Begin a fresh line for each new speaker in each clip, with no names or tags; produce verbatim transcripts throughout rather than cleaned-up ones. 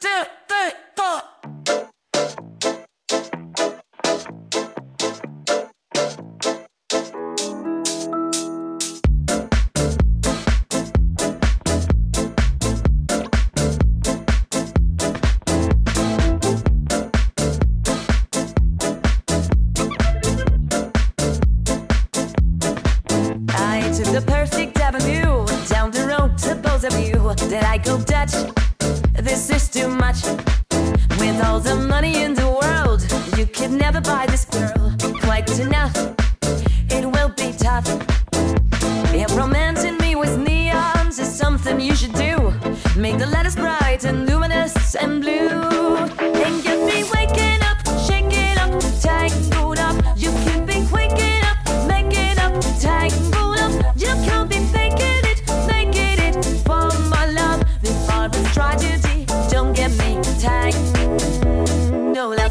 two, three, four.
The perfect avenue, down the road to both of you. Did I go Dutch? This is too much. With all the money in the world, you could never buy this girl quite enough. It will be tough. If romancing me with neons is something you should do, make the letters bright and luminous and blue. And get me waking up, shaking up, tangled up. You keep me waking up, making up, tangled up. You can't be faking it, making it for my love. Before the tragedy, don't get me tagged. No love.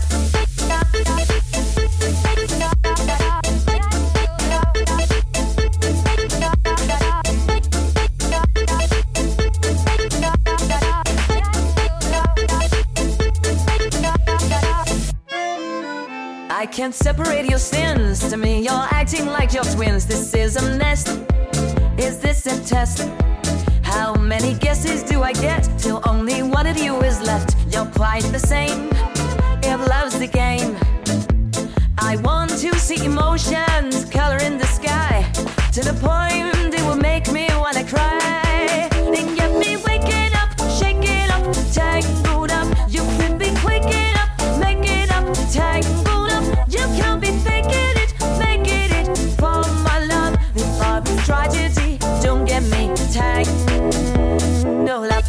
I can't separate your sins. To me, you're acting like your twins. This is a nest. Is this a test? How many guesses do I get till only one of you is left? You're quite the same. If love's the game, I want to see emotions color in the sky to the point it will make me wanna cry. And get me waking up, shaking up, tangled up. You could be waking up, making up, tangled up. You can't be faking it, making it for my love. Before the tragedy, don't get me tagged. No love.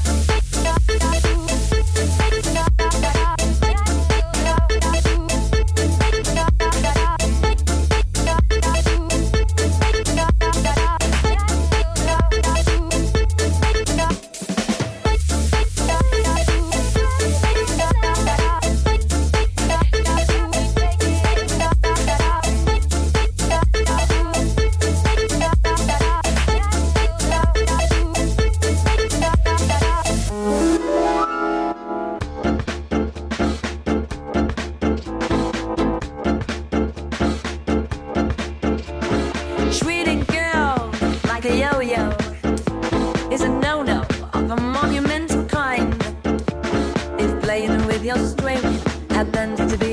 Your string happens to be